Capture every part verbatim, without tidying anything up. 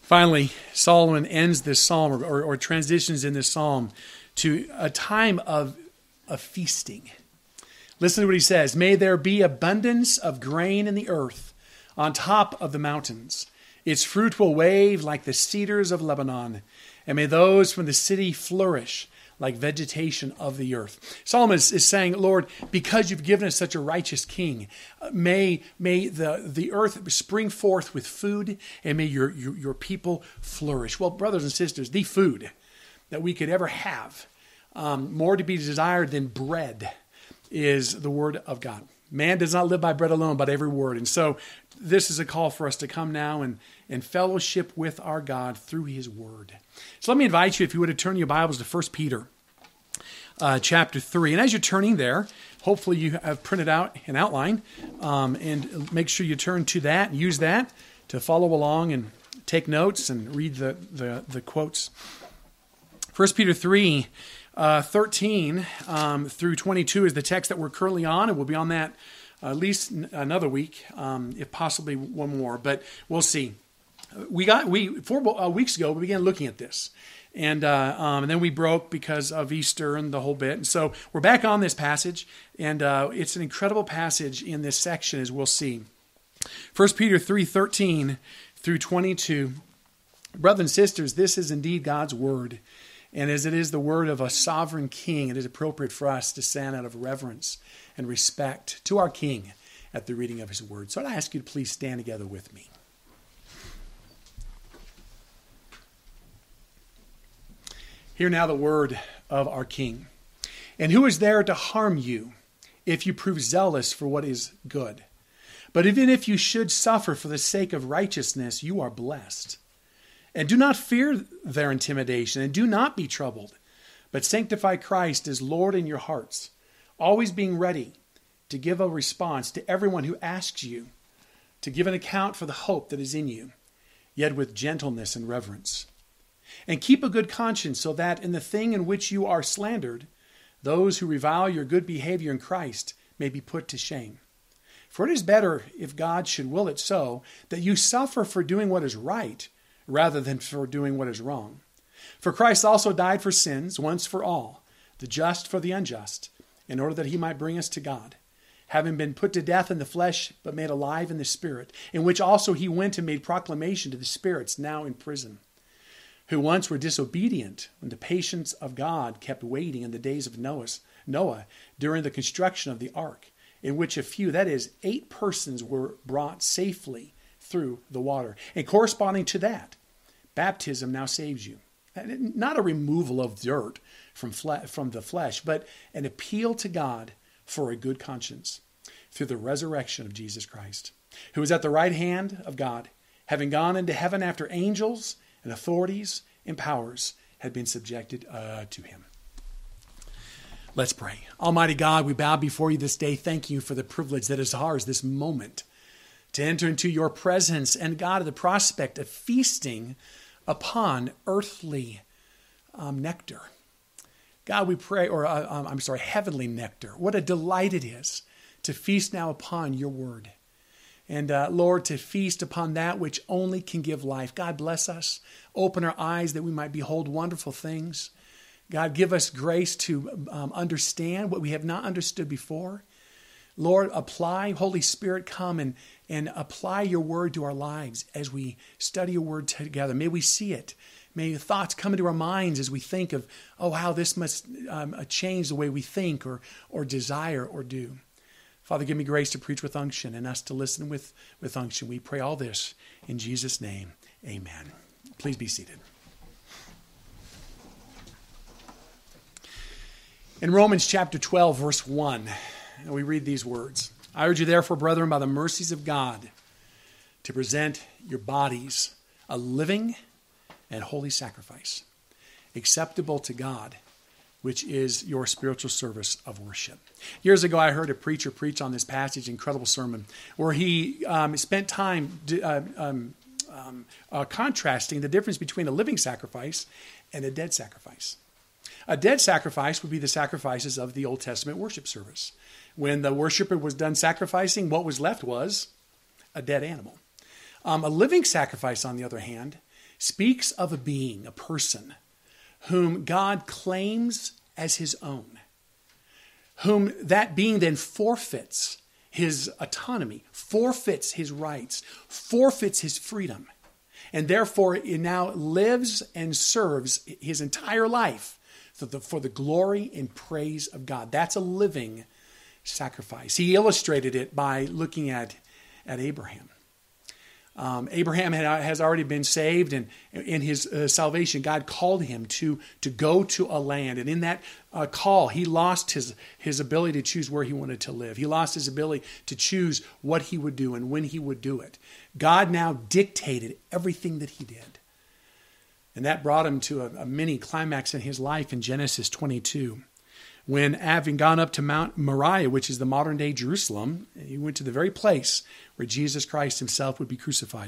Finally, Solomon ends this psalm or, or, or transitions in this psalm to a time of, of feasting. Listen to what he says. May there be abundance of grain in the earth on top of the mountains. Its fruit will wave like the cedars of Lebanon. And may those from the city flourish like vegetation of the earth. Solomon is, is saying, Lord, because you've given us such a righteous king, uh, may, may the, the earth spring forth with food, and may your, your, your people flourish. Well, brothers and sisters, the food that we could ever have, um, more to be desired than bread, is the word of God. Man does not live by bread alone, but every word. And so this is a call for us to come now and, and fellowship with our God through his word. So let me invite you, if you would, to turn your Bibles to First Peter uh, chapter three. And as you're turning there, hopefully you have printed out an outline, um, and make sure you turn to that and use that to follow along and take notes and read the, the, the quotes. First Peter three, uh, thirteen um, through twenty-two is the text that we're currently on, and we'll be on that uh, at least another week, um, if possibly one more, but we'll see. We got we four uh, weeks ago we began looking at this, and uh, um, and then we broke because of Easter and the whole bit, and so we're back on this passage, and uh, it's an incredible passage in this section, as we'll see. First Peter three thirteen through twenty-two, brothers and sisters, this is indeed God's word, and as it is the word of a sovereign king, it is appropriate for us to stand out of reverence and respect to our King at the reading of his word. So I ask you to please stand together with me. Hear now the word of our King. And who is there to harm you if you prove zealous for what is good? But even if you should suffer for the sake of righteousness, you are blessed. And do not fear their intimidation, and do not be troubled, but sanctify Christ as Lord in your hearts, always being ready to give a response to everyone who asks you, to give an account for the hope that is in you, yet with gentleness and reverence. And keep a good conscience, so that in the thing in which you are slandered, those who revile your good behavior in Christ may be put to shame. For it is better, if God should will it so, that you suffer for doing what is right, rather than for doing what is wrong. For Christ also died for sins, once for all, the just for the unjust, in order that he might bring us to God, having been put to death in the flesh, but made alive in the Spirit, in which also he went and made proclamation to the spirits now in prison, who once were disobedient when the patience of God kept waiting in the days of Noah's, Noah during the construction of the ark, in which a few, that is, eight persons, were brought safely through the water. And corresponding to that, baptism now saves you. Not a removal of dirt from, fle- from the flesh, but an appeal to God for a good conscience through the resurrection of Jesus Christ, who is at the right hand of God, having gone into heaven after angels and authorities and powers had been subjected uh, to him. Let's pray. Almighty God, we bow before you this day. Thank you for the privilege that is ours this moment to enter into your presence, and God, the prospect of feasting upon earthly um, nectar. God, we pray, or uh, um, I'm sorry, heavenly nectar. What a delight it is to feast now upon your word. And uh, Lord, to feast upon that which only can give life. God, bless us. Open our eyes that we might behold wonderful things. God, give us grace to um, understand what we have not understood before. Lord, apply, Holy Spirit, come and, and apply your word to our lives as we study your word together. May we see it. May thoughts come into our minds as we think of, oh, how this must um, change the way we think or, or desire or do. Father, give me grace to preach with unction and us to listen with, with unction. We pray all this in Jesus' name. Amen. Please be seated. In Romans chapter twelve, verse one, we read these words. I urge you therefore, brethren, by the mercies of God, to present your bodies a living and holy sacrifice, acceptable to God, which is your spiritual service of worship. Years ago, I heard a preacher preach on this passage, incredible sermon, where he um, spent time uh, um, um, uh, contrasting the difference between a living sacrifice and a dead sacrifice. A dead sacrifice would be the sacrifices of the Old Testament worship service. When the worshiper was done sacrificing, what was left was a dead animal. Um, a living sacrifice, on the other hand, speaks of a being, a person, whom God claims as his own, whom that being then forfeits his autonomy, forfeits his rights, forfeits his freedom, and therefore he now lives and serves his entire life for the, for the glory and praise of God. That's a living sacrifice. He illustrated it by looking at, at Abraham. Um, Abraham had, has already been saved, and in his uh, salvation, God called him to, to go to a land. And in that uh, call, he lost his, his ability to choose where he wanted to live. He lost his ability to choose what he would do and when he would do it. God now dictated everything that he did. And that brought him to a, a mini climax in his life in Genesis twenty-two. When, having gone up to Mount Moriah, which is the modern-day Jerusalem, he went to the very place where Jesus Christ himself would be crucified,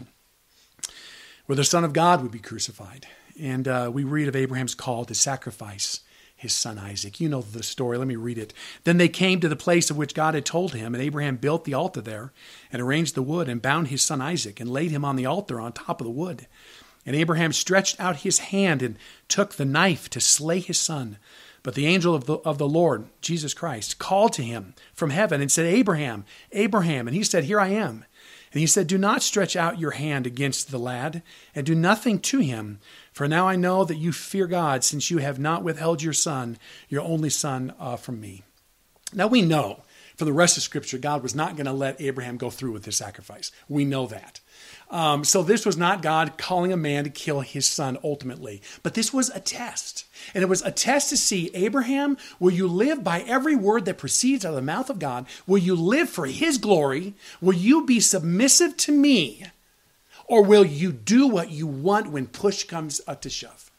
where the Son of God would be crucified. And uh, we read of Abraham's call to sacrifice his son Isaac. You know the story. Let me read it. Then they came to the place of which God had told him, and Abraham built the altar there and arranged the wood and bound his son Isaac and laid him on the altar on top of the wood. And Abraham stretched out his hand and took the knife to slay his son. But the angel of the, of the Lord, Jesus Christ, called to him from heaven and said, Abraham, Abraham. And he said, Here I am. And he said, Do not stretch out your hand against the lad, and do nothing to him. For now I know that you fear God, since you have not withheld your son, your only son, uh, from me. Now we know from the rest of Scripture, God was not going to let Abraham go through with his sacrifice. We know that. Um, so this was not God calling a man to kill his son ultimately. But this was a test. And it was a test to see, Abraham, will you live by every word that proceeds out of the mouth of God? Will you live for his glory? Will you be submissive to me? Or will you do what you want when push comes up to shove?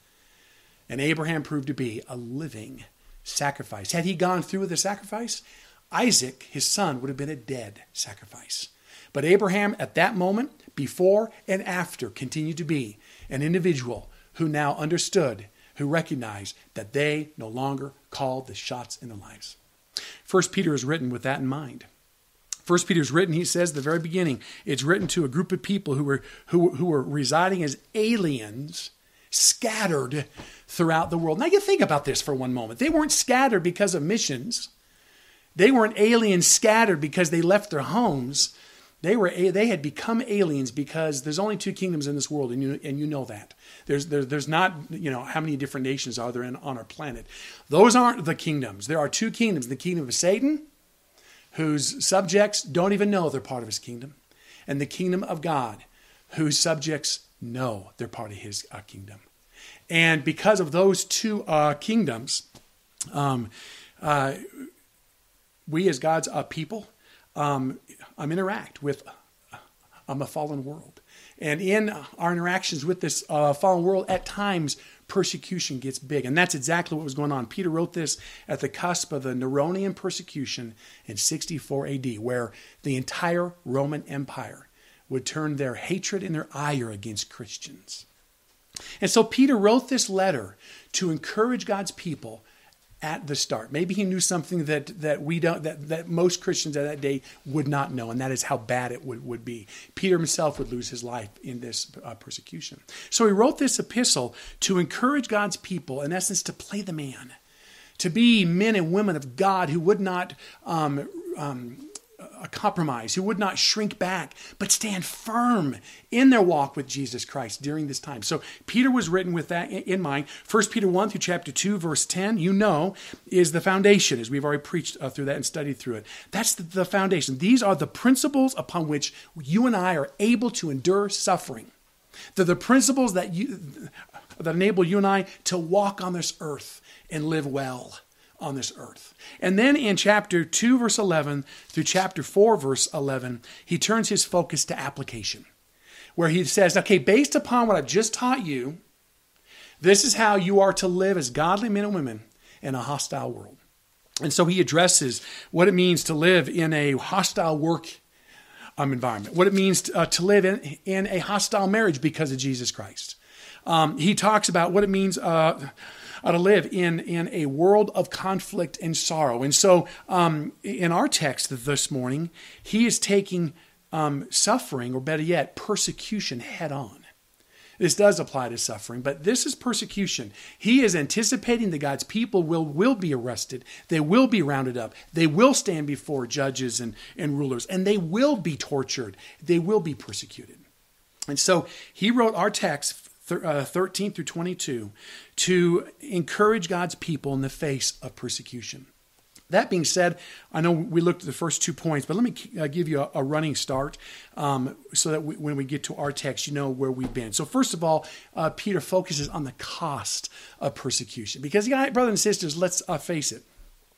And Abraham proved to be a living sacrifice. Had he gone through with the sacrifice, Isaac, his son, would have been a dead sacrifice. But Abraham, at that moment, before and after, continued to be an individual who now understood, who recognized that they no longer called the shots in their lives. First Peter is written with that in mind. First Peter is written, he says at the very beginning, it's written to a group of people who were, who, who were residing as aliens, scattered throughout the world. Now you think about this for one moment. They weren't scattered because of missions. They weren't aliens scattered because they left their homes. They were they had become aliens because there's only two kingdoms in this world, and you and you know that. There's there, there's not, you know, how many different nations are there in, on our planet. Those aren't the kingdoms. There are two kingdoms: the kingdom of Satan, whose subjects don't even know they're part of his kingdom, and the kingdom of God, whose subjects know they're part of his uh, kingdom. And because of those two uh, kingdoms, um, uh, we as God's uh, people um, um, interact with um, a fallen world. And in our interactions with this uh, fallen world, at times, persecution gets big. And that's exactly what was going on. Peter wrote this at the cusp of the Neronian persecution in sixty-four A D, where the entire Roman Empire would turn their hatred and their ire against Christians. And so Peter wrote this letter to encourage God's people at the start. Maybe he knew something that that we don't that, that most Christians at that day would not know, and that is how bad it would, would be. Peter himself would lose his life in this uh, persecution. So he wrote this epistle to encourage God's people, in essence, to play the man, to be men and women of God who would not um, um, a compromise, who would not shrink back, but stand firm in their walk with Jesus Christ during this time. So Peter was written with that in mind. First Peter one through chapter two, verse ten, you know, is the foundation, as we've already preached uh, through that and studied through it. That's the, the foundation. These are the principles upon which you and I are able to endure suffering. They're the principles that you that enable you and I to walk on this earth and live well on this earth. And then in chapter two, verse eleven through chapter four, verse eleven, he turns his focus to application, where he says, okay, based upon what I've just taught you, this is how you are to live as godly men and women in a hostile world. And so he addresses what it means to live in a hostile work um, environment, what it means to, uh, to live in, in a hostile marriage because of Jesus Christ. Um, he talks about what it means uh, Uh, to live in, in a world of conflict and sorrow. And so um, in our text this morning, he is taking um, suffering, or better yet, persecution head on. This does apply to suffering, but this is persecution. He is anticipating that God's people will, will be arrested. They will be rounded up. They will stand before judges and, and rulers, and they will be tortured. They will be persecuted. And so he wrote our text, thirteen through twenty-two, to encourage God's people in the face of persecution. That being said, I know we looked at the first two points, but let me uh, give you a, a running start um, so that we, when we get to our text, you know where we've been. So first of all, uh, Peter focuses on the cost of persecution. Because, yeah, brothers and sisters, let's uh, face it.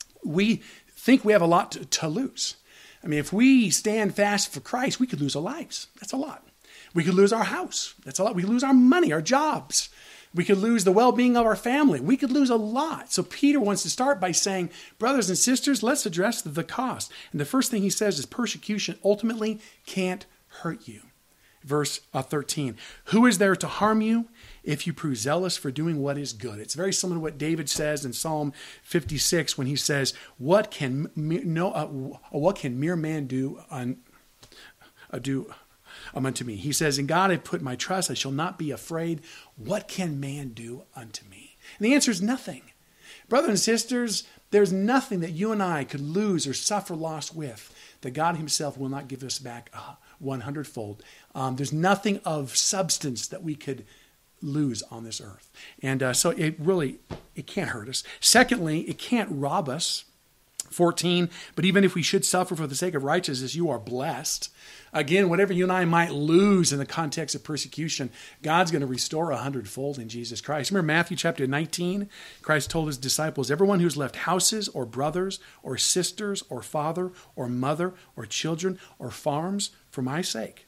We think we have a lot to, to lose. I mean, if we stand fast for Christ, we could lose our lives. That's a lot. We could lose our house. That's a lot. We could lose our money, our jobs. We could lose the well-being of our family. We could lose a lot. So Peter wants to start by saying, brothers and sisters, let's address the cost. And the first thing he says is persecution ultimately can't hurt you. Verse thirteen, who is there to harm you if you prove zealous for doing what is good? It's very similar to what David says in Psalm fifty-six when he says, what can, no, uh, what can mere man do, un, uh, do Um, unto me? He says, in God I put my trust, I shall not be afraid. What can man do unto me? And the answer is nothing. Brothers and sisters, there's nothing that you and I could lose or suffer loss with that God himself will not give us back uh, one hundred-fold. Um, there's nothing of substance that we could lose on this earth. And uh, so it really, it can't hurt us. Secondly, it can't rob us. fourteen, but even if we should suffer for the sake of righteousness, you are blessed. Again, whatever you and I might lose in the context of persecution, God's going to restore a hundredfold in Jesus Christ. Remember Matthew chapter nineteen? Christ told his disciples, everyone who's left houses or brothers or sisters or father or mother or children or farms for my sake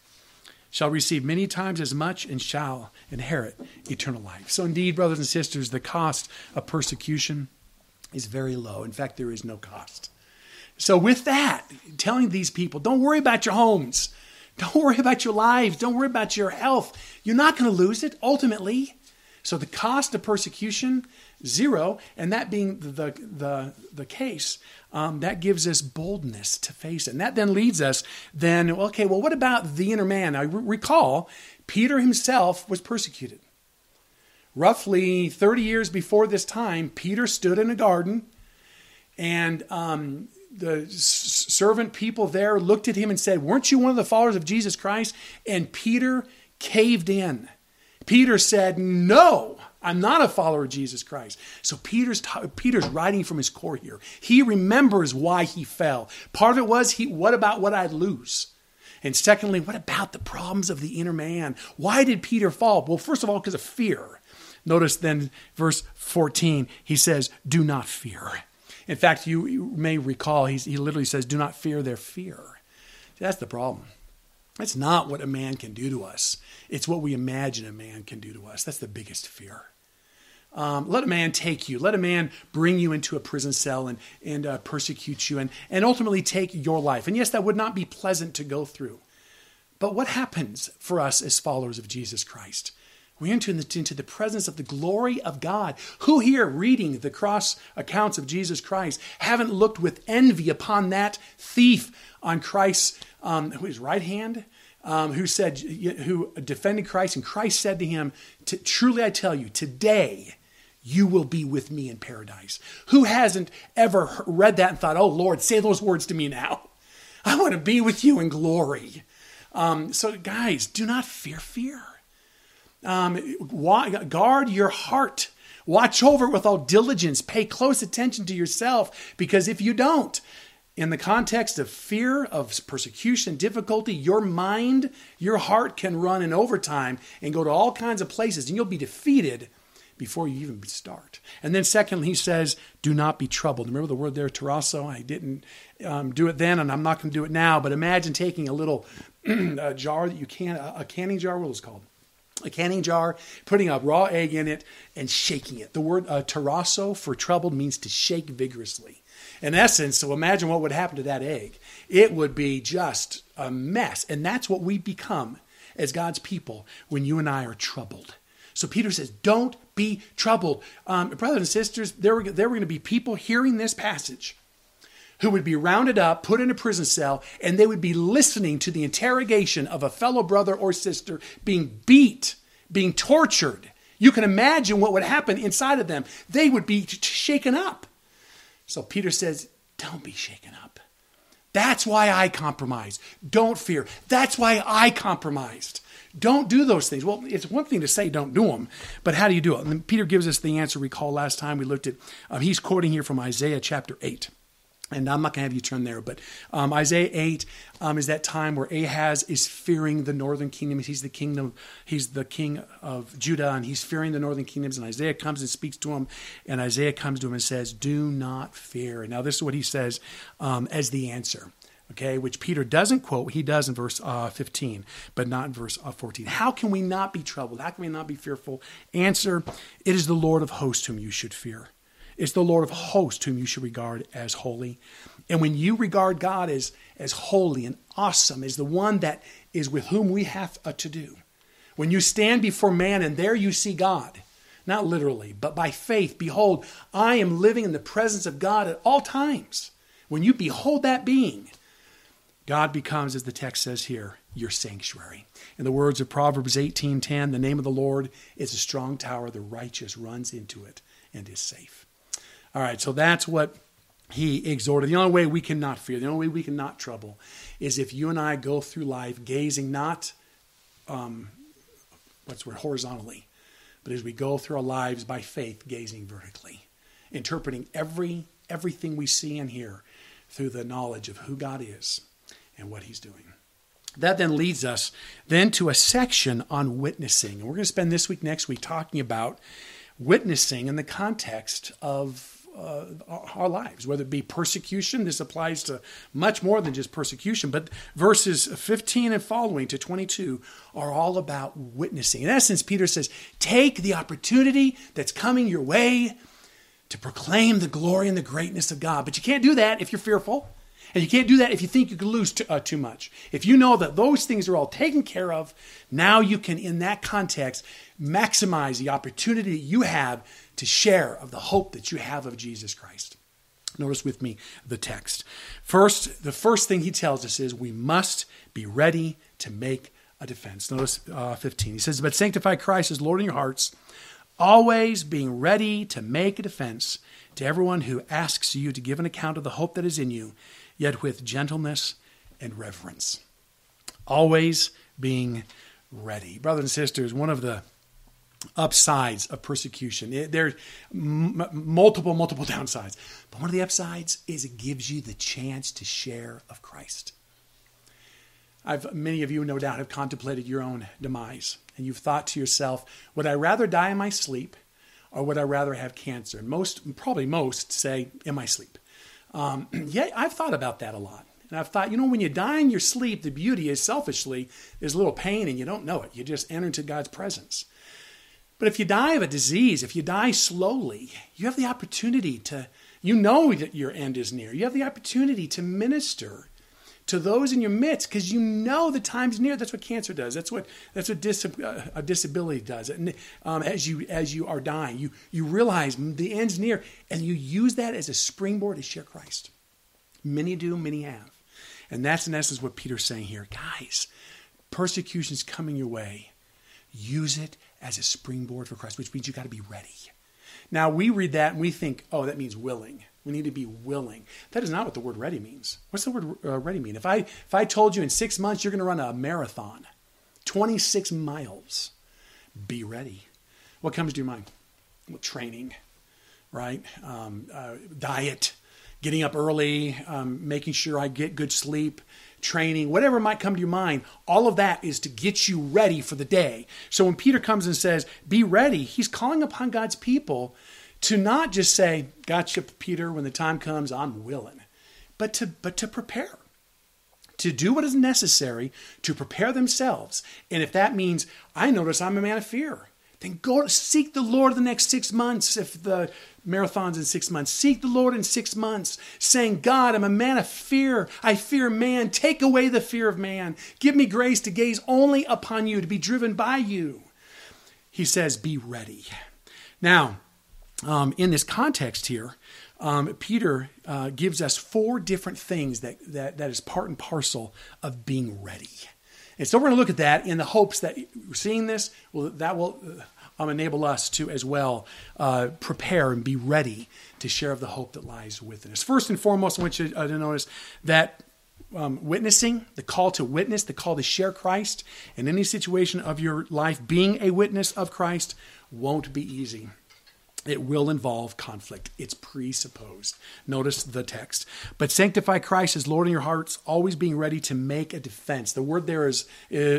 shall receive many times as much and shall inherit eternal life. So indeed, brothers and sisters, the cost of persecution is very low. In fact, there is no cost. So with that, telling these people, don't worry about your homes. Don't worry about your lives. Don't worry about your health. You're not going to lose it ultimately. So the cost of persecution, zero. And that being the, the, the case, um, that gives us boldness to face it. And that then leads us then, okay, well, what about the inner man? I re- recall Peter himself was persecuted. Roughly thirty years before this time, Peter stood in a garden, and um, the s- servant people there looked at him and said, weren't you one of the followers of Jesus Christ? And Peter caved in. Peter said, no, I'm not a follower of Jesus Christ. So Peter's t- Peter's writing from his core here. He remembers why he fell. Part of it was, he, what about what I'd lose? And secondly, what about the problems of the inner man? Why did Peter fall? Well, first of all, because of fear. Notice then verse fourteen, he says, do not fear. In fact, you, you may recall, he's, he literally says, do not fear their fear. That's the problem. That's not what a man can do to us. It's what we imagine a man can do to us. That's the biggest fear. Um, let a man take you. Let a man bring you into a prison cell and, and uh, persecute you and, and ultimately take your life. And yes, that would not be pleasant to go through. But what happens for us as followers of Jesus Christ? We enter into the presence of the glory of God. Who here, reading the cross accounts of Jesus Christ, haven't looked with envy upon that thief on Christ's um, his right hand, um, who said, who defended Christ, and Christ said to him, "Truly I tell you, today you will be with me in paradise." Who hasn't ever read that and thought, "Oh Lord, say those words to me now. I want to be with you in glory." Um, so, guys, do not fear fear. Um, guard your heart. Watch over it with all diligence. Pay close attention to yourself, because if you don't, in the context of fear, of persecution, difficulty, your mind, your heart can run in overtime and go to all kinds of places, and you'll be defeated before you even start. And then secondly, he says, do not be troubled. Remember the word there, tarasso? I didn't um, do it then, and I'm not going to do it now, but imagine taking a little a jar that you can, a canning jar, what is it called? A canning jar, putting a raw egg in it and shaking it. The word uh, tarasso for troubled means to shake vigorously. In essence, so imagine what would happen to that egg. It would be just a mess. And that's what we become as God's people when you and I are troubled. So Peter says, don't be troubled. Um, brothers and sisters, there were, there were going to be people hearing this passage who would be rounded up, put in a prison cell, and they would be listening to the interrogation of a fellow brother or sister being beat, being tortured. You can imagine what would happen inside of them. They would be shaken up. So Peter says, don't be shaken up. That's why I compromised. Don't fear. That's why I compromised. Don't do those things. Well, it's one thing to say don't do them, but how do you do it? And Peter gives us the answer. Recall last time we looked at, um, he's quoting here from Isaiah chapter eight. And I'm not going to have you turn there, but um, Isaiah eight um, is that time where Ahaz is fearing the northern kingdoms. He's the kingdom, he's the king of Judah, and he's fearing the northern kingdoms. And Isaiah comes and speaks to him, and Isaiah comes to him and says, "Do not fear." And now this is what he says um, as the answer, okay, which Peter doesn't quote. He does in verse uh, fifteen, but not in verse uh, fourteen. How can we not be troubled? How can we not be fearful? Answer: it is the Lord of hosts whom you should fear. It's the Lord of hosts whom you should regard as holy. And when you regard God as, as holy and awesome, as the one that is with whom we have uh, to do, when you stand before man and there you see God, not literally, but by faith, behold, I am living in the presence of God at all times. When you behold that being, God becomes, as the text says here, your sanctuary. In the words of Proverbs eighteen ten, the name of the Lord is a strong tower. The righteous runs into it and is safe. All right, so that's what he exhorted. The only way we cannot fear, the only way we cannot trouble, is if you and I go through life gazing not, um, what's the word, horizontally, but as we go through our lives by faith, gazing vertically, interpreting every everything we see and hear through the knowledge of who God is and what he's doing. That then leads us then to a section on witnessing. And we're going to spend this week, next week, talking about witnessing in the context of uh, our lives, whether it be persecution. This applies to much more than just persecution, but verses fifteen and following to twenty-two are all about witnessing. In essence, Peter says, take the opportunity that's coming your way to proclaim the glory and the greatness of God. But you can't do that if you're fearful. And you can't do that if you think you could lose too, uh, too much. If you know that those things are all taken care of, now you can, in that context, maximize the opportunity that you have to share of the hope that you have of Jesus Christ. Notice with me the text. First, the first thing he tells us is we must be ready to make a defense. Notice uh, fifteen. He says, but sanctify Christ as Lord in your hearts, always being ready to make a defense to everyone who asks you to give an account of the hope that is in you, yet with gentleness and reverence. Always being ready. Brothers and sisters, one of the upsides of persecution, it, there are m- multiple, multiple downsides, but one of the upsides is it gives you the chance to share of Christ. I've, many of you, no doubt, have contemplated your own demise, and you've thought to yourself, would I rather die in my sleep, or would I rather have cancer? And most, probably most, say, in my sleep. Um, yeah, I've thought about that a lot. And I've thought, you know, when you die in your sleep, the beauty is selfishly, there's a little pain and you don't know it. You just enter into God's presence. But if you die of a disease, if you die slowly, you have the opportunity to, you know that your end is near. You have the opportunity to minister to those in your midst because you know the time's near. That's what cancer does. That's what that's what dis, uh, a disability does. And um, as you as you are dying, you you realize the end's near, and you use that as a springboard to share Christ. Many do, many have, and that's in essence what Peter's saying here, guys. Persecution's coming your way. Use it as a springboard for Christ, which means you got to be ready. Now we read that and we think, oh, that means willing. We need to be willing. That is not what the word ready means. What's the word uh, ready mean? If I if I told you in six months you're going to run a marathon, twenty-six miles, be ready. What comes to your mind? Well, training, right? Um, uh, diet, getting up early, um, making sure I get good sleep, training, whatever might come to your mind. All of that is to get you ready for the day. So when Peter comes and says, be ready, he's calling upon God's people to not just say, gotcha, Peter, when the time comes, I'm willing, but to but to prepare, to do what is necessary to prepare themselves. And if that means, I notice I'm a man of fear, then go seek the Lord the next six months. If the marathon's in six months, seek the Lord in six months, saying, God, I'm a man of fear. I fear man. Take away the fear of man. Give me grace to gaze only upon you, to be driven by you. He says, be ready. Now, Um, in this context here, um, Peter uh, gives us four different things that, that that is part and parcel of being ready. And so we're going to look at that in the hopes that seeing this, well, that will um, enable us to as well uh, prepare and be ready to share of the hope that lies within us. First and foremost, I want you to notice that um, witnessing, the call to witness, the call to share Christ in any situation of your life, being a witness of Christ won't be easy. It will involve conflict. It's presupposed. Notice the text. But sanctify Christ as Lord in your hearts, always being ready to make a defense. The word there is,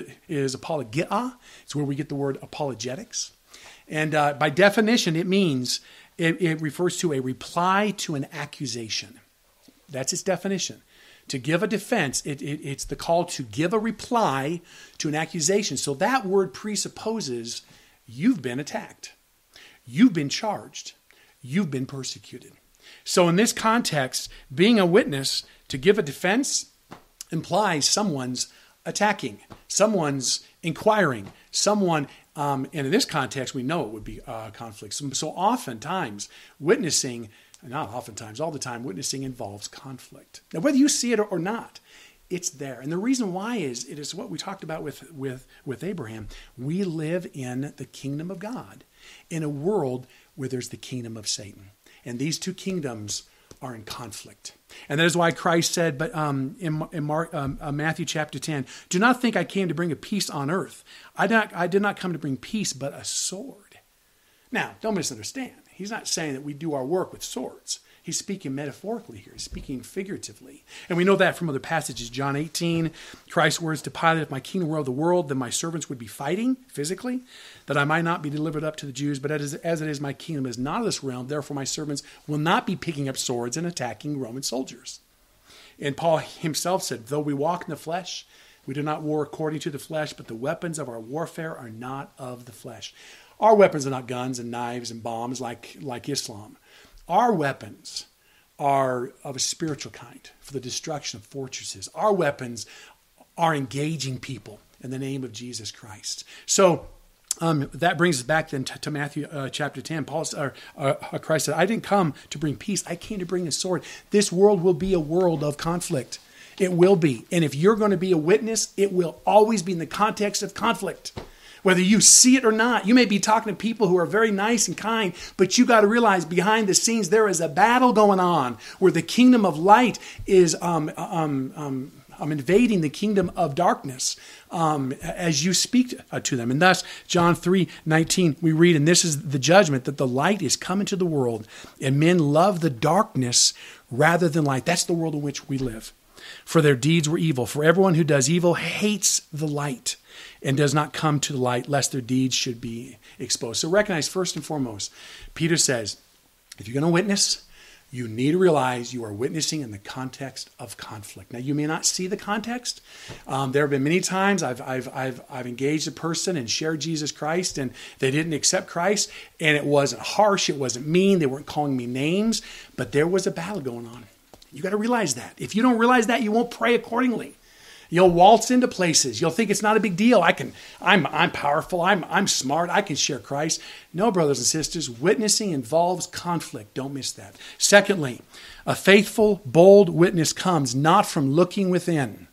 is apologia. It's where we get the word apologetics. And uh, by definition, it means, it, it refers to a reply to an accusation. That's its definition. To give a defense, it, it, it's the call to give a reply to an accusation. So that word presupposes you've been attacked. You've been charged. You've been persecuted. So in this context, being a witness to give a defense implies someone's attacking, someone's inquiring, someone, um, and in this context, we know it would be uh, conflict. So, so oftentimes, witnessing, not oftentimes, all the time, witnessing involves conflict. Now, whether you see it or not, it's there. And the reason why is, it is what we talked about with, with, with Abraham. We live in the kingdom of God, in a world where there's the kingdom of Satan. And these two kingdoms are in conflict. And that is why Christ said, but um, in, in Mark, um, uh, Matthew chapter ten, do not think I came to bring a peace on earth. I did, not, I did not come to bring peace, but a sword. Now, don't misunderstand. He's not saying that we do our work with swords. He's speaking metaphorically here. He's speaking figuratively. And we know that from other passages. John eighteen, Christ's words to Pilate, if my kingdom were of the world, then my servants would be fighting physically, that I might not be delivered up to the Jews. But as, as it is, my kingdom is not of this realm. Therefore, my servants will not be picking up swords and attacking Roman soldiers. And Paul himself said, though we walk in the flesh, we do not war according to the flesh, but the weapons of our warfare are not of the flesh. Our weapons are not guns and knives and bombs like, like Islam. Our weapons are of a spiritual kind for the destruction of fortresses. Our weapons are engaging people in the name of Jesus Christ. So um, that brings us back then to, to Matthew uh, chapter ten. Paul, or, uh, Christ said, I didn't come to bring peace. I came to bring a sword. This world will be a world of conflict. It will be. And if you're going to be a witness, it will always be in the context of conflict. Whether you see it or not, you may be talking to people who are very nice and kind, but you got to realize behind the scenes there is a battle going on where the kingdom of light is um, um, um, um, invading the kingdom of darkness um, as you speak to, uh, to them. And thus, John three nineteen, we read, and this is the judgment, that the light is come into the world, and men love the darkness rather than light. That's the world in which we live. For their deeds were evil. For everyone who does evil hates the light and does not come to the light, lest their deeds should be exposed. So recognize first and foremost, Peter says, if you're going to witness, you need to realize you are witnessing in the context of conflict. Now, you may not see the context. Um, there have been many times I've, I've, I've, I've engaged a person and shared Jesus Christ, and they didn't accept Christ, and it wasn't harsh, it wasn't mean, they weren't calling me names, but there was a battle going on. You got to realize that. If you don't realize that, you won't pray accordingly. You'll waltz into places. You'll think it's not a big deal. I can, I'm, I'm powerful. I'm, I'm smart. I can share Christ. No, brothers and sisters, witnessing involves conflict. Don't miss that. Secondly, a faithful, bold witness comes not from looking within,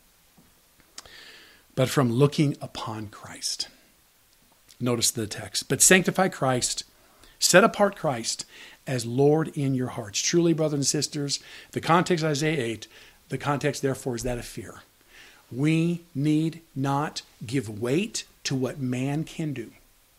but from looking upon Christ. Notice the text. But sanctify Christ, set apart Christ as Lord in your hearts. Truly, brothers and sisters, the context of Isaiah eight, the context, therefore, is that of fear. We need not give weight to what man can do.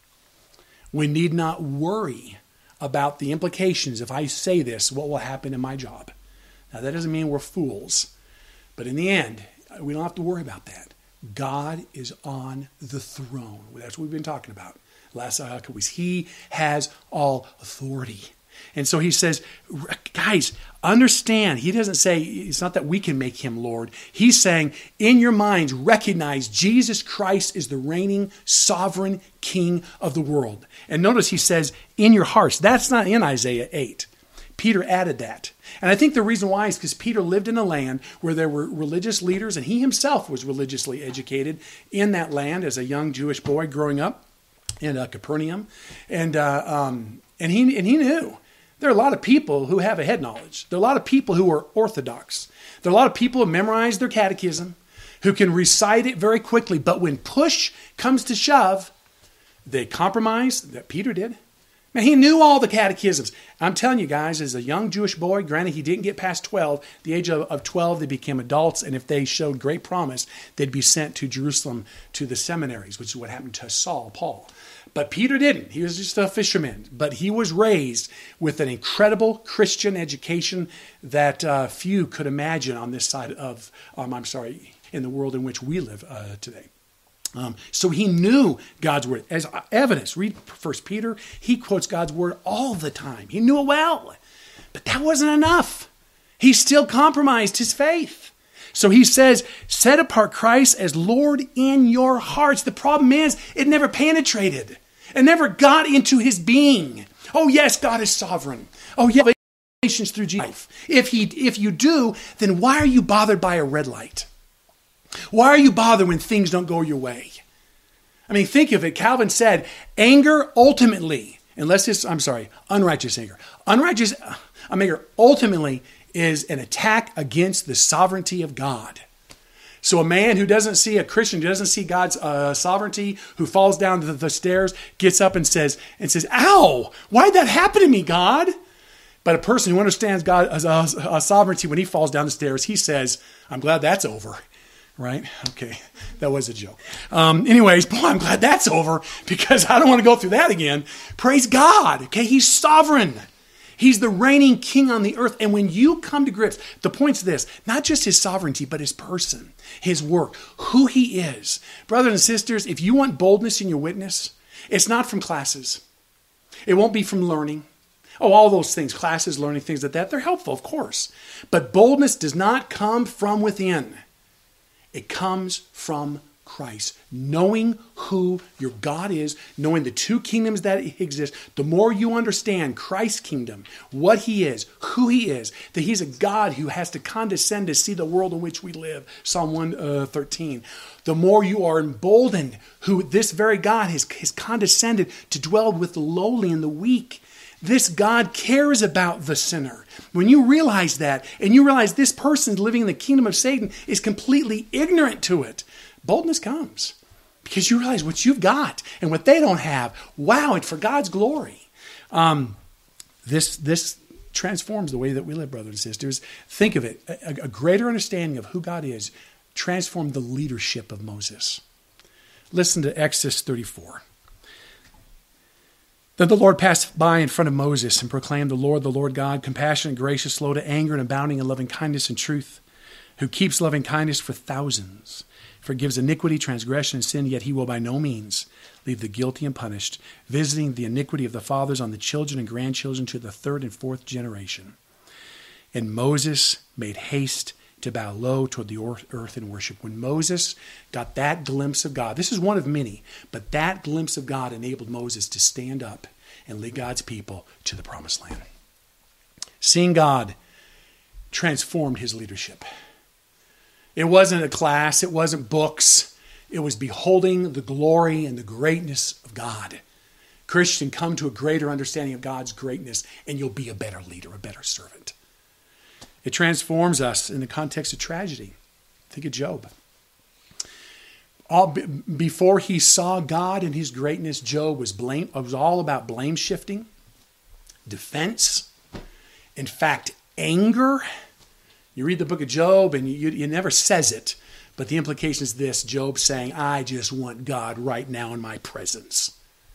We need not worry about the implications. If I say this, what will happen in my job? Now, that doesn't mean we're fools. But in the end, we don't have to worry about that. God is on the throne. That's what we've been talking about last couple weeks. He has all authority. And so he says, guys, understand. He doesn't say, it's not that we can make him Lord. He's saying, in your minds, recognize Jesus Christ is the reigning, sovereign King of the world. And notice he says, in your hearts. That's not in Isaiah eight. Peter added that. And I think the reason why is because Peter lived in a land where there were religious leaders, and he himself was religiously educated in that land as a young Jewish boy growing up in uh, Capernaum. And, uh, um, and, he, and he knew. There are a lot of people who have a head knowledge. There are a lot of people who are orthodox. There are a lot of people who memorize their catechism, who can recite it very quickly, but when push comes to shove, they compromise. That Peter did. Man, he knew all the catechisms. I'm telling you guys, as a young Jewish boy, granted he didn't get past twelve, the age of, of twelve they became adults, and if they showed great promise, they'd be sent to Jerusalem to the seminaries, which is what happened to Saul, Paul. But Peter didn't. He was just a fisherman. But he was raised with an incredible Christian education that uh, few could imagine on this side of, um, I'm sorry, in the world in which we live uh, today. Um, so he knew God's word. As evidence, read First Peter, he quotes God's word all the time. He knew it well. But that wasn't enough. He still compromised his faith. So he says, set apart Christ as Lord in your hearts. The problem is, it never penetrated. It never got into his being. Oh yes, God is sovereign. Oh yeah, salvation's through Jesus. If he, if you do, then why are you bothered by a red light? Why are you bothered when things don't go your way? I mean, think of it. Calvin said, anger ultimately, unless it's, I'm sorry, unrighteous anger. Unrighteous anger ultimately is an attack against the sovereignty of God. So a man who doesn't see, a Christian who doesn't see God's uh, sovereignty, who falls down the, the stairs, gets up and says, and says, ow, why'd that happen to me, God? But a person who understands God's uh, uh, sovereignty, when he falls down the stairs, he says, I'm glad that's over. Right? Okay. That was a joke. Um, anyways, boy, I'm glad that's over because I don't want to go through that again. Praise God. Okay. He's sovereign. He's the reigning king on the earth. And when you come to grips, the point's this, not just his sovereignty, but his person, his work, who he is. Brothers and sisters, if you want boldness in your witness, it's not from classes. It won't be from learning. Oh, all those things, classes, learning, things like that, they're helpful, of course. But boldness does not come from within. It comes from Christ. Knowing who your God is, knowing the two kingdoms that exist, the more you understand Christ's kingdom, what he is, who he is, that he's a God who has to condescend to see the world in which we live, Psalm one thirteen, the more you are emboldened who this very God has, has condescended to dwell with the lowly and the weak. This God cares about the sinner. When you realize that, and you realize this person living in the kingdom of Satan is completely ignorant to it, boldness comes. Because you realize what you've got and what they don't have. Wow, and for God's glory. Um, this, this transforms the way that we live, brothers and sisters. Think of it. A, a greater understanding of who God is transformed the leadership of Moses. Listen to Exodus thirty-four. Then the Lord passed by in front of Moses and proclaimed, the Lord, the Lord God, compassionate, gracious, slow to anger, and abounding in loving kindness and truth, who keeps loving kindness for thousands, forgives iniquity, transgression, and sin, yet he will by no means leave the guilty unpunished, visiting the iniquity of the fathers on the children and grandchildren to the third and fourth generation. And Moses made haste to bow low toward the earth in worship. When Moses got that glimpse of God, this is one of many, but that glimpse of God enabled Moses to stand up and lead God's people to the promised land. Seeing God transformed his leadership. It wasn't a class, it wasn't books, it was beholding the glory and the greatness of God. Christian, come to a greater understanding of God's greatness and you'll be a better leader, a better servant. It transforms us in the context of tragedy. Think of Job. All, before he saw God and his greatness, Job was blame. It was all about blame shifting, defense, in fact, anger. You read the book of Job and you, you never says it, but the implication is this: Job saying, "I just want God right now in my presence.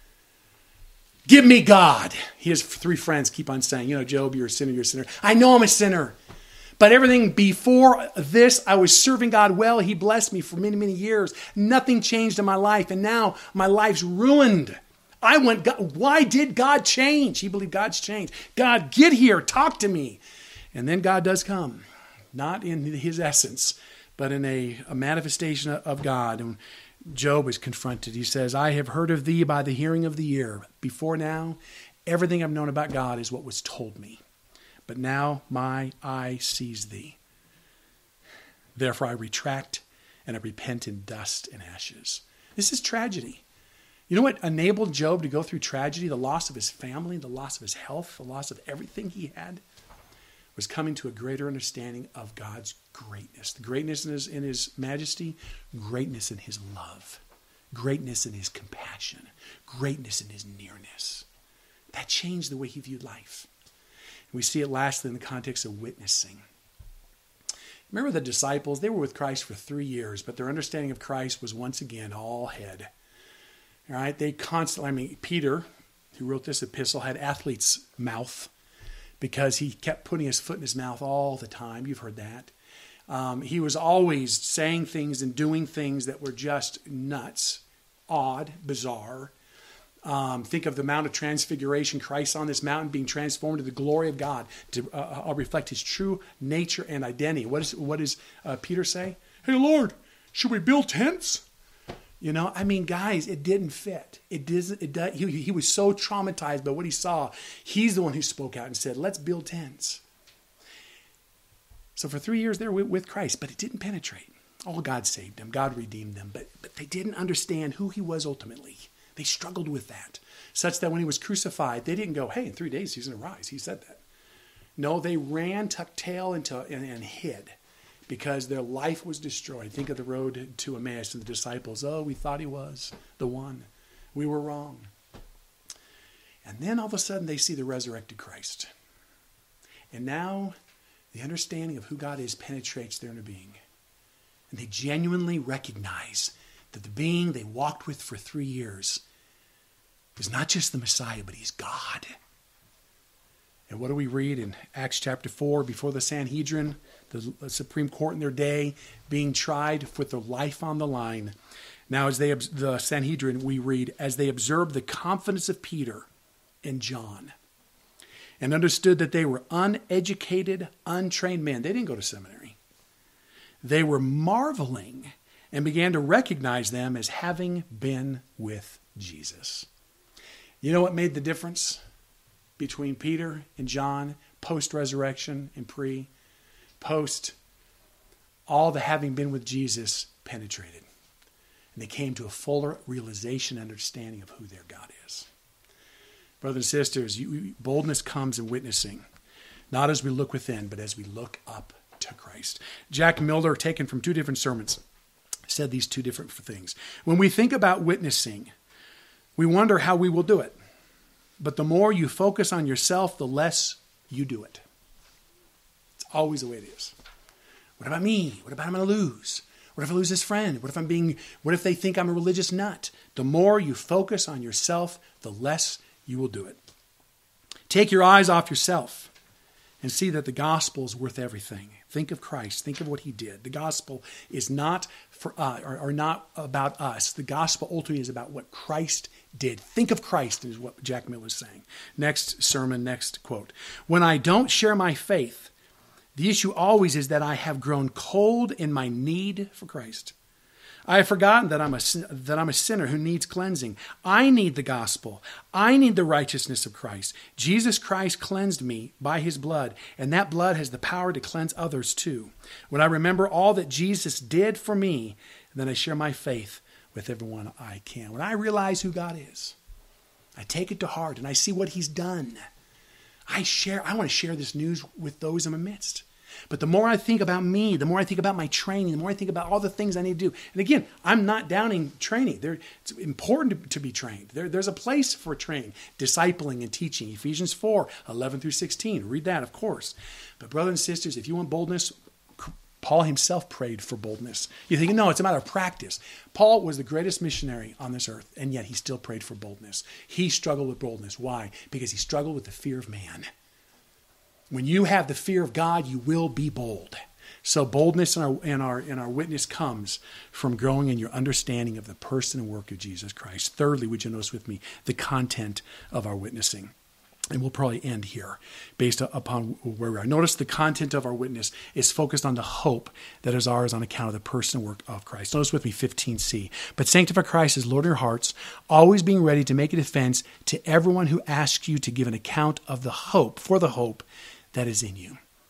Give me God." He has three friends keep on saying, "You know, Job, you're a sinner. You're a sinner." I know I'm a sinner. But everything before this, I was serving God well. He blessed me for many, many years. Nothing changed in my life. And now my life's ruined. I went, God, why did God change? He believed God's changed. God, get here. Talk to me. And then God does come. Not in his essence, but in a, a manifestation of God. And Job is confronted. He says, I have heard of thee by the hearing of the ear. Before now, everything I've known about God is what was told me. But now my eye sees thee. Therefore I retract and I repent in dust and ashes. This is tragedy. You know what enabled Job to go through tragedy? The loss of his family, the loss of his health, the loss of everything he had, was coming to a greater understanding of God's greatness. The greatness in his, in his majesty, greatness in his love, greatness in his compassion, greatness in his nearness. That changed the way he viewed life. We see it lastly in the context of witnessing. Remember the disciples, they were with Christ for three years, but their understanding of Christ was once again all head. All right, they constantly, I mean, Peter, who wrote this epistle, had athlete's mouth because he kept putting his foot in his mouth all the time. You've heard that. Um, he was always saying things and doing things that were just nuts, odd, bizarre. Um, think of the Mount of Transfiguration, Christ on this mountain being transformed to the glory of God to uh, uh, reflect his true nature and identity. What, is, what does uh, Peter say? Hey, Lord, should we build tents? You know, I mean, guys, it didn't fit. It doesn't. It does, he, he was so traumatized by what he saw. He's the one who spoke out and said, let's build tents. So for three years they were with, with Christ, but it didn't penetrate. Oh, God saved them. God redeemed them. But, but they didn't understand who he was ultimately. They struggled with that, such that when he was crucified, they didn't go, hey, in three days he's going to rise. He said that. No, they ran, tucked tail into, and, and hid because their life was destroyed. Think of the road to Emmaus and the disciples. Oh, we thought he was the one. We were wrong. And then all of a sudden they see the resurrected Christ. And now the understanding of who God is penetrates their inner being. And they genuinely recognize that the being they walked with for three years is not just the Messiah, but he's God. And what do we read in Acts chapter four? Before the Sanhedrin, the Supreme Court in their day, being tried with their life on the line. Now, as they, the Sanhedrin, we read, as they observed the confidence of Peter and John and understood that they were uneducated, untrained men. They didn't go to seminary. They were marveling and began to recognize them as having been with Jesus. You know what made the difference between Peter and John, post-resurrection and pre? Post, all the having been with Jesus penetrated. And they came to a fuller realization and understanding of who their God is. Brothers and sisters, you, boldness comes in witnessing, not as we look within, but as we look up to Christ. Jack Miller, taken from two different sermons, said these two different things. When we think about witnessing, we wonder how we will do it. But the more you focus on yourself, the less you do it. It's always the way it is. What about me? What about I'm going to lose? What if I lose this friend? What if I'm being, what if they think I'm a religious nut? The more you focus on yourself, the less you will do it. Take your eyes off yourself and see that the gospel is worth everything. Think of Christ. Think of what he did. The gospel is not for uh, or, or not about us. The gospel ultimately is about what Christ did. Think of Christ is what Jack Miller is saying. Next sermon, next quote. When I don't share my faith, the issue always is that I have grown cold in my need for Christ. I have forgotten that I'm a that I'm a sinner who needs cleansing. I need the gospel. I need the righteousness of Christ. Jesus Christ cleansed me by his blood, and that blood has the power to cleanse others too. When I remember all that Jesus did for me, then I share my faith with everyone I can. When I realize who God is, I take it to heart and I see what he's done. I share. I want to share this news with those in my midst. But the more I think about me, the more I think about my training, the more I think about all the things I need to do. And again, I'm not downing training. There, it's important to, to be trained. There, there's a place for training, discipling and teaching. Ephesians four, eleven through sixteen. Read that, of course. But brothers and sisters, if you want boldness, Paul himself prayed for boldness. You're thinking, no, it's a matter of practice. Paul was the greatest missionary on this earth, and yet he still prayed for boldness. He struggled with boldness. Why? Because he struggled with the fear of man. When you have the fear of God, you will be bold. So boldness in our, in our, in our witness comes from growing in your understanding of the person and work of Jesus Christ. Thirdly, would you notice with me the content of our witnessing? And we'll probably end here based upon where we are. Notice the content of our witness is focused on the hope that is ours on account of the person and work of Christ. Notice with me fifteen c. But sanctify Christ as Lord in your hearts, always being ready to make a defense to everyone who asks you to give an account of the hope, for the hope that is in you.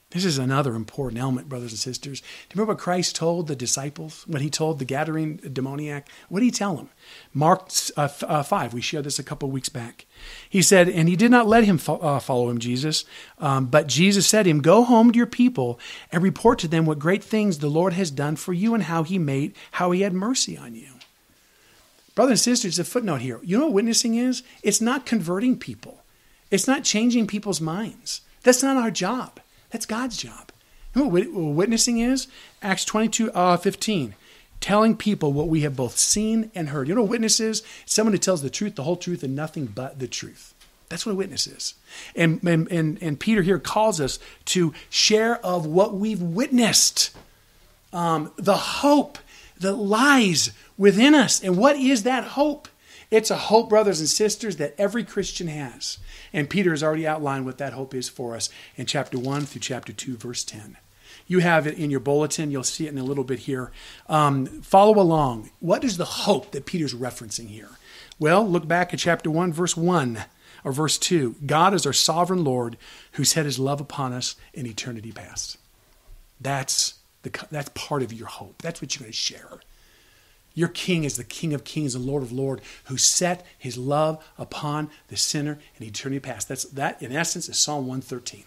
This is another important element, brothers and sisters. Do you remember what Christ told the disciples when he told the Gadarene demoniac? What did he tell them? Mark uh, uh, five, we shared this a couple of weeks back. He said, and he did not let him fo- uh, follow him, Jesus, um, but Jesus said to him, go home to your people and report to them what great things the Lord has done for you and how he made, how he had mercy on you. Brothers and sisters, a footnote here. You know what witnessing is? It's not converting people. It's not changing people's minds. That's not our job. That's God's job. You know what witnessing is? Acts twenty-two, fifteen. Telling people what we have both seen and heard. You know what witness is? Someone who tells the truth, the whole truth, and nothing but the truth. That's what a witness is. And, and, and, and Peter here calls us to share of what we've witnessed. Um, the hope that lies within us. And what is that hope? It's a hope, brothers and sisters, that every Christian has. And Peter has already outlined what that hope is for us in chapter one through chapter two, verse ten. You have it in your bulletin. You'll see it in a little bit here. Um, follow along. What is the hope that Peter's referencing here? Well, look back at chapter one, verse one, or verse two. God is our sovereign Lord who set his love upon us in eternity past. That's, the, that's part of your hope. That's what you're going to share. Your King is the King of kings and Lord of lords who set his love upon the sinner in eternity past. That's, that, in essence, is Psalm one thirteen.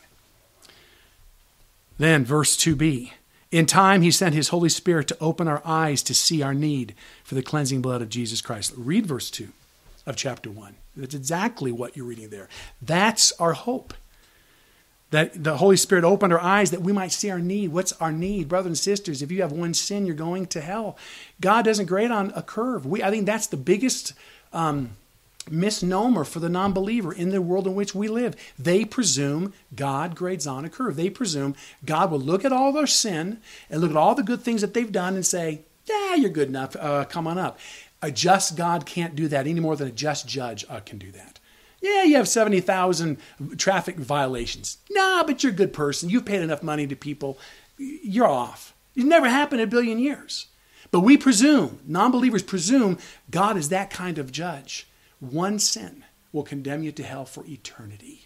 Then, verse two b. In time, he sent his Holy Spirit to open our eyes to see our need for the cleansing blood of Jesus Christ. Read verse two of chapter one. That's exactly what you're reading there. That's our hope. That the Holy Spirit opened our eyes that we might see our need. What's our need? Brothers and sisters, if you have one sin, you're going to hell. God doesn't grade on a curve. We, I think that's the biggest um, misnomer for the non-believer in the world in which we live. They presume God grades on a curve. They presume God will look at all their sin and look at all the good things that they've done and say, yeah, you're good enough. Uh, come on up. A just God can't do that any more than a just judge uh, can do that. Yeah, you have seventy thousand traffic violations. Nah, but you're a good person. You've paid enough money to people. You're off. It never happened in a billion years. But we presume, non-believers presume, God is that kind of judge. One sin will condemn you to hell for eternity.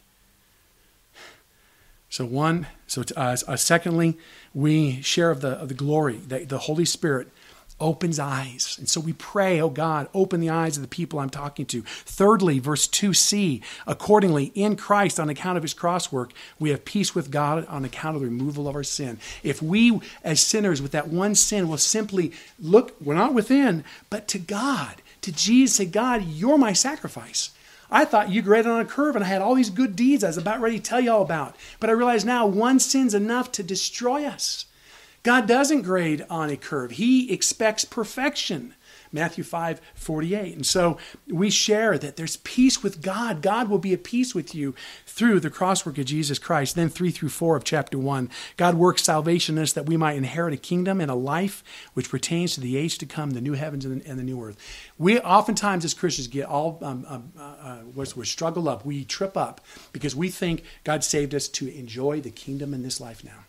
So one, so uh, uh, secondly, we share of the, of the glory that the Holy Spirit opens eyes. And so we pray, oh God, open the eyes of the people I'm talking to. Thirdly, verse two c, accordingly, in Christ, on account of his cross work, we have peace with God on account of the removal of our sin. If we, as sinners, with that one sin, will simply look, we're not within, but to God, to Jesus, say, God, you're my sacrifice. I thought you graded on a curve and I had all these good deeds I was about ready to tell you all about. But I realize now one sin's enough to destroy us. God doesn't grade on a curve. He expects perfection. Matthew five forty-eight. And so we share that there's peace with God. God will be at peace with you through the crosswork of Jesus Christ. Then three through four of chapter one. God works salvation in us that we might inherit a kingdom and a life which pertains to the age to come, the new heavens and the new earth. We oftentimes as Christians get all, um, um, uh, uh, we struggle up. We trip up because we think God saved us to enjoy the kingdom in this life now.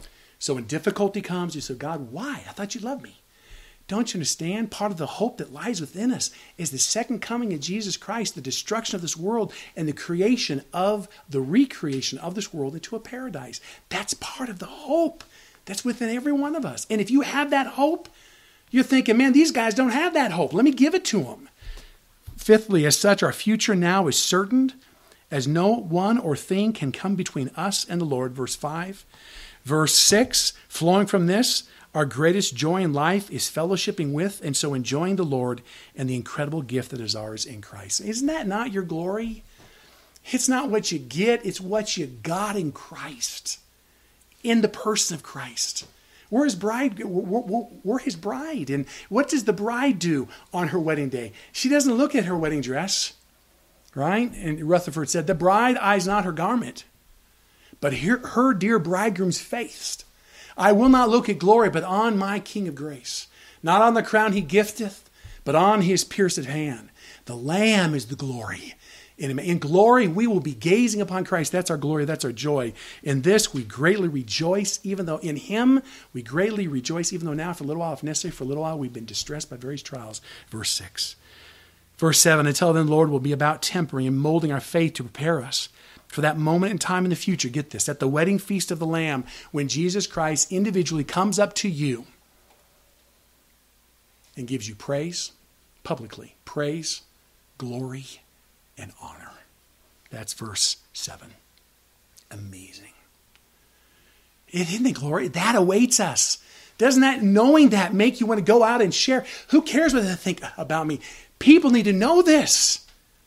So when difficulty comes, you say, God, why? I thought you loved me. Don't you understand? Part of the hope that lies within us is the second coming of Jesus Christ, the destruction of this world, and the creation of, the recreation of this world into a paradise. That's part of the hope that's within every one of us. And if you have that hope, you're thinking, man, these guys don't have that hope. Let me give it to them. Fifthly, as such, our future now is certain, as no one or thing can come between us and the Lord. Verse five. Verse six, flowing from this, our greatest joy in life is fellowshipping with and so enjoying the Lord and the incredible gift that is ours in Christ. Isn't that not your glory? It's not what you get, it's what you got in Christ, in the person of Christ. We're his bride. We're, we're, we're his bride. And what does the bride do on her wedding day? She doesn't look at her wedding dress, right? And Rutherford said, the bride eyes not her garment, but her, her dear bridegroom's face. I will not look at glory, but on my King of grace. Not on the crown he gifteth, but on his pierced hand. The Lamb is the glory. In, in glory, we will be gazing upon Christ. That's our glory. That's our joy. In this, we greatly rejoice, even though in him we greatly rejoice, even though now, for a little while, if necessary, for a little while, we've been distressed by various trials. Verse six. Verse seven, until then, the Lord will be about tempering and molding our faith to prepare us for that moment in time in the future, get this, at the wedding feast of the Lamb, when Jesus Christ individually comes up to you and gives you praise, publicly, praise, glory, and honor. That's verse seven. Amazing. Isn't it glory? That awaits us. Doesn't that, knowing that, make you want to go out and share? Who cares what they think about me? People need to know this.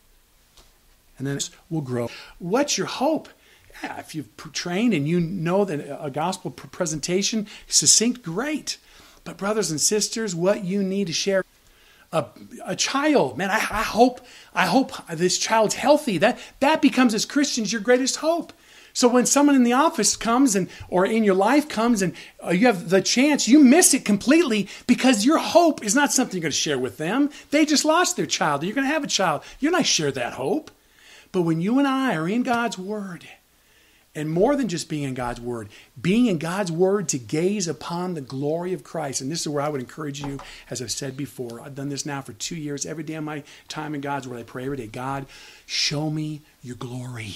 And then we'll grow. What's your hope? Yeah, if you've trained and you know that a gospel presentation, succinct, great. But brothers and sisters, what you need to share, a, a child, man, I, I hope, I hope this child's healthy. That that becomes, as Christians, your greatest hope. So when someone in the office comes and or in your life comes and uh, you have the chance, you miss it completely because your hope is not something you're going to share with them. They just lost their child. You're going to have a child. You're not share that hope. But when you and I are in God's Word, and more than just being in God's Word, being in God's Word to gaze upon the glory of Christ. And this is where I would encourage you, as I've said before, I've done this now for two years. Every day of my time in God's Word, I pray every day, God, show me your glory.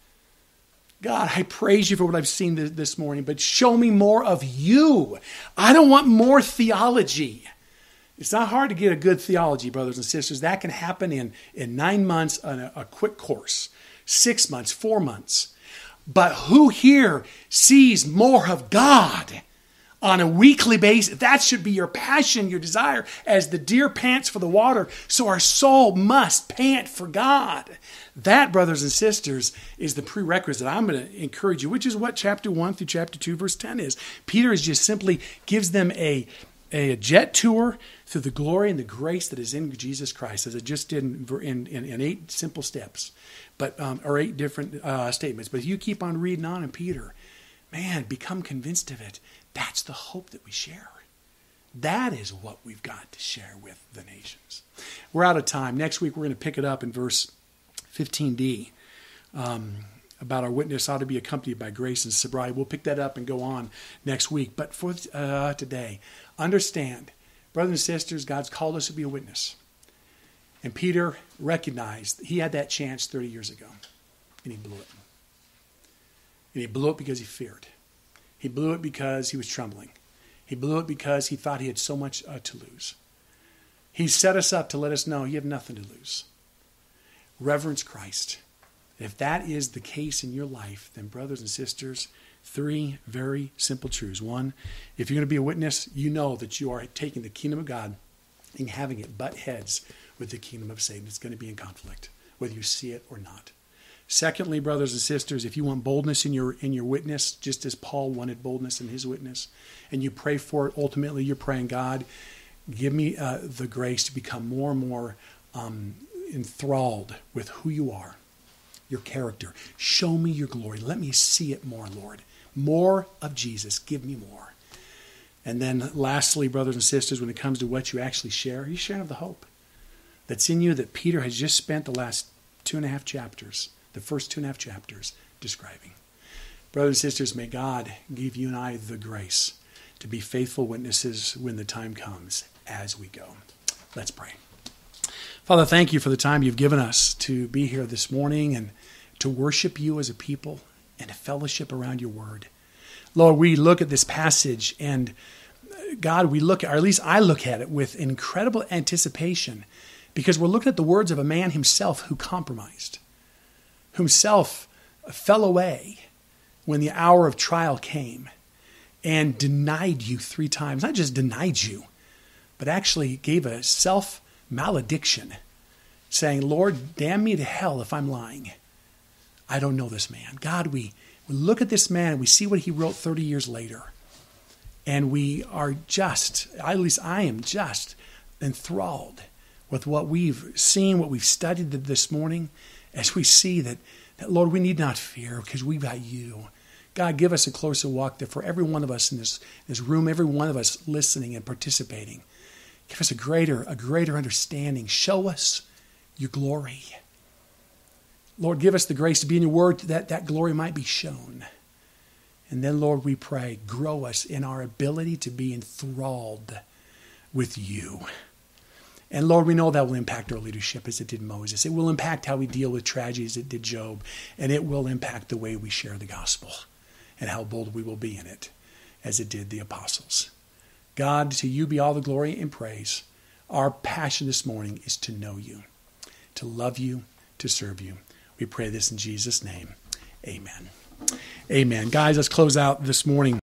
God, I praise you for what I've seen this morning, but show me more of you. I don't want more theology. It's not hard to get a good theology, brothers and sisters. That can happen in, in nine months on a, a quick course, six months, four months. But who here sees more of God on a weekly basis? That should be your passion, your desire, as the deer pants for the water, so our soul must pant for God. That, brothers and sisters, is the prerequisite I'm going to encourage you, which is what chapter one through chapter two, verse ten is. Peter is just simply gives them a, a jet tour through the glory and the grace that is in Jesus Christ, as it just did in, in, in eight simple steps, but um, or eight different uh, statements. But if you keep on reading on in Peter, man, become convinced of it. That's the hope that we share. That is what we've got to share with the nations. We're out of time. Next week, we're going to pick it up in verse fifteen d, um, about our witness ought to be accompanied by grace and sobriety. We'll pick that up and go on next week. But for uh, today, understand, brothers and sisters, God's called us to be a witness. And Peter recognized he had that chance thirty years ago, and he blew it. And he blew it because he feared. He blew it because he was trembling. He blew it because he thought he had so much uh, to lose. He set us up to let us know you have nothing to lose. Reverence Christ. If that is the case in your life, then brothers and sisters, three very simple truths. One, if you're going to be a witness, you know that you are taking the kingdom of God and having it butt heads with the kingdom of Satan. It's going to be in conflict, whether you see it or not. Secondly, brothers and sisters, if you want boldness in your in your witness, just as Paul wanted boldness in his witness, and you pray for it, ultimately you're praying, God, give me uh, the grace to become more and more um, enthralled with who you are, your character. Show me your glory. Let me see it more, Lord. More of Jesus. Give me more. And then lastly, brothers and sisters, when it comes to what you actually share, you share of the hope that's in you that Peter has just spent the last two and a half chapters, the first two and a half chapters, describing. Brothers and sisters, may God give you and I the grace to be faithful witnesses when the time comes as we go. Let's pray. Father, thank you for the time you've given us to be here this morning and to worship you as a people and a fellowship around your word. Lord, we look at this passage and God, we look at, or at least I look at it with incredible anticipation because we're looking at the words of a man himself who compromised, himself fell away when the hour of trial came and denied you three times. Not just denied you, but actually gave a self malediction, saying, Lord, damn me to hell if I'm lying. I don't know this man. God, we, we look at this man and we see what he wrote thirty years later. And we are just, at least I am just enthralled with what we've seen, what we've studied this morning, as we see that, that Lord, we need not fear because we've got you. God, give us a closer walk there for every one of us in this, this room, every one of us listening and participating. Give us a greater, a greater understanding. Show us your glory. Lord, give us the grace to be in your word that that glory might be shown. And then, Lord, we pray, grow us in our ability to be enthralled with you. And Lord, we know that will impact our leadership as it did Moses. It will impact how we deal with tragedies as it did Job. And it will impact the way we share the gospel and how bold we will be in it as it did the apostles. God, to you be all the glory and praise. Our passion this morning is to know you, to love you, to serve you. We pray this in Jesus' name. Amen. Amen. Guys, let's close out this morning